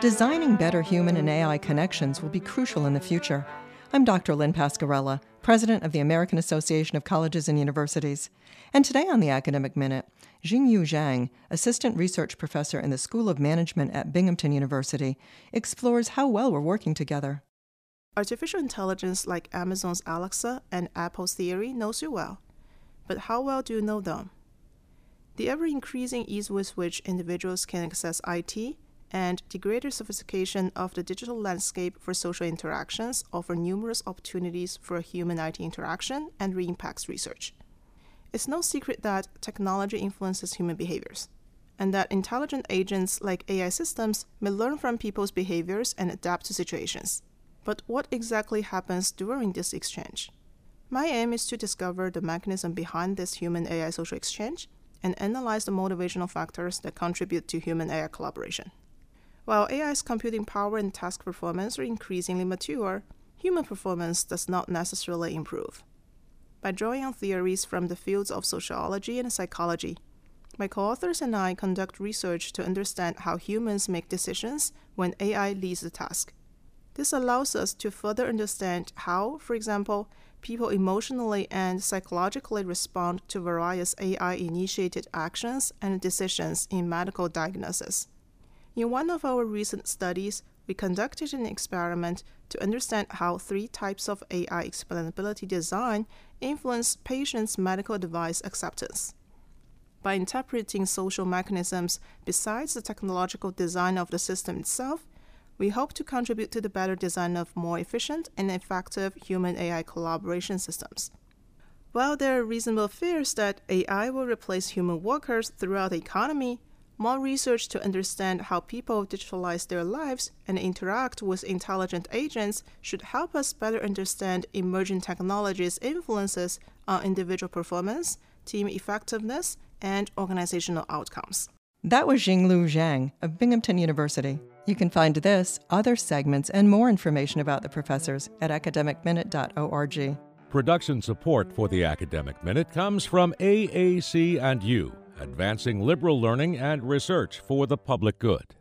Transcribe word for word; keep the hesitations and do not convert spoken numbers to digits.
Designing better human and A I connections will be crucial in the future. I'm Doctor Lynn Pascarella, President of the American Association of Colleges and Universities. And today on the Academic Minute, Jingyu Zhang, Assistant Research Professor in the School of Management at Binghamton University, explores how well we're working together. Artificial intelligence like Amazon's Alexa and Apple's Siri knows you well. But how well do you know them? The ever-increasing ease with which individuals can access I T and the greater sophistication of the digital landscape for social interactions offer numerous opportunities for human-I T interaction and re-impacts research. It's no secret that technology influences human behaviors, and that intelligent agents like A I systems may learn from people's behaviors and adapt to situations. But what exactly happens during this exchange? My aim is to discover the mechanism behind this human-A I social exchange and analyze the motivational factors that contribute to human-A I collaboration. While A I's computing power and task performance are increasingly mature, human performance does not necessarily improve. By drawing on theories from the fields of sociology and psychology, my co-authors and I conduct research to understand how humans make decisions when A I leads the task. This allows us to further understand how, for example, people emotionally and psychologically respond to various A I-initiated actions and decisions in medical diagnosis. In one of our recent studies, we conducted an experiment to understand how three types of A I explainability design influence patients' medical device acceptance. By interpreting social mechanisms besides the technological design of the system itself, we hope to contribute to the better design of more efficient and effective human-A I collaboration systems. While there are reasonable fears that A I will replace human workers throughout the economy, more research to understand how people digitalize their lives and interact with intelligent agents should help us better understand emerging technologies' influences on individual performance, team effectiveness, and organizational outcomes. That was Jingyu Zhang of Binghamton University. You can find this, other segments, and more information about the professors at academic minute dot org. Production support for the Academic Minute comes from A A C and U, advancing liberal learning and research for the public good.